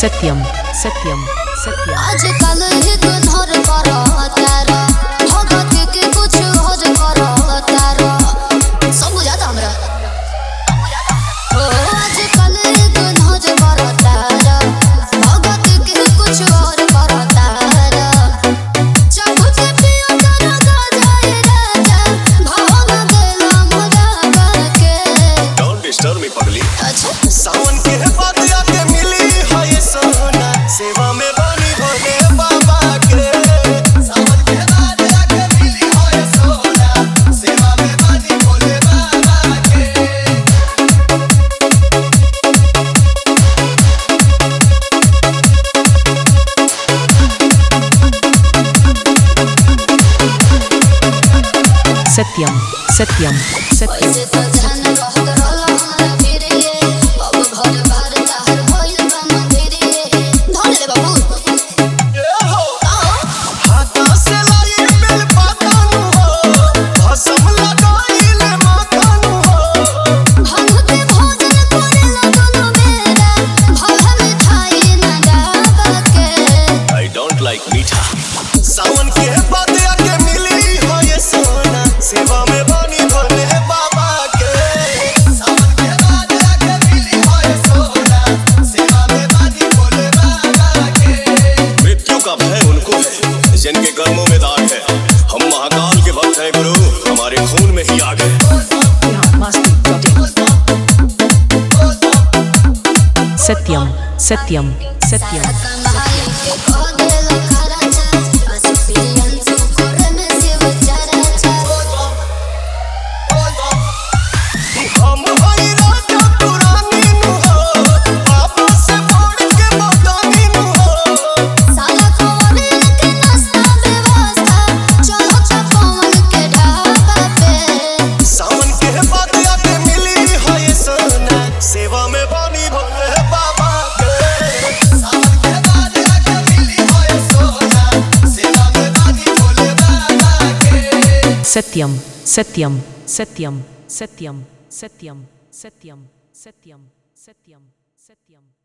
सत्यम सत्यम सत्यम। आजकल जिद धर कर तारा भगत के कुछ और कर तारा सब बुझाता हमरा। आजकल जिद धर कर तारा भगत के कुछ और कर तारा चाकू से पियो तारा गाजाए राजा भाव गेला मुरागा के। डोंट डिस्टर्ब मी पगली। अच्छा सावन के बाद आके मिली है ये सोना सेवा में बनी भोले बाबा के। सावन के बाद आके मिली है ये सोना सेवा में बनी भोले बाबा के। सत्यम सत्यम सत्यम। ऐसे तो जान कहत रहला हमरा फिरे अब घर बार ताहर भइल बा मंदिरे धर ले बाबू। ये हो हाथा से लाई बेल पातानु हो भस्म लगाइले माथानु हो। भगते भोजन करेला दोनों बेरा भला मिठाई ना गावा के। I don't like मीठा। सावन के बाद आके मिली है ये सोना सेवा में बनी भोले बाबा के। सावन के बाद आके मिली है ये सोना सेवा में बनी भोले बाबा के। मृत्यु का भय उनको है जिनके कर्मों में दाग है। हम महाकाल के भक्त हैं गुरु, हमारे खून में ही आग है। सत्यम सत्यम सत्यम। कमाई के कह देला खराचा बस पियन तू करे में शिव चराचा। हम हई राजा पुरानी नु हो बाबा से बढ़ के मदानी नु हो। साला कौन के नाश्ता व्यवस्था चलो चपवन के ढाबा पे। सावन के बाद आके मिली है ये सोना सेवा में बनी भोले बाबा के। सावन के बाद आके मिली है ये सोना सेवा में बनी भोले बाबा के। सत्यम सत्यम सत्यम सत्यम सत्यम सत्यम सत्यम सत्यम सत्यम।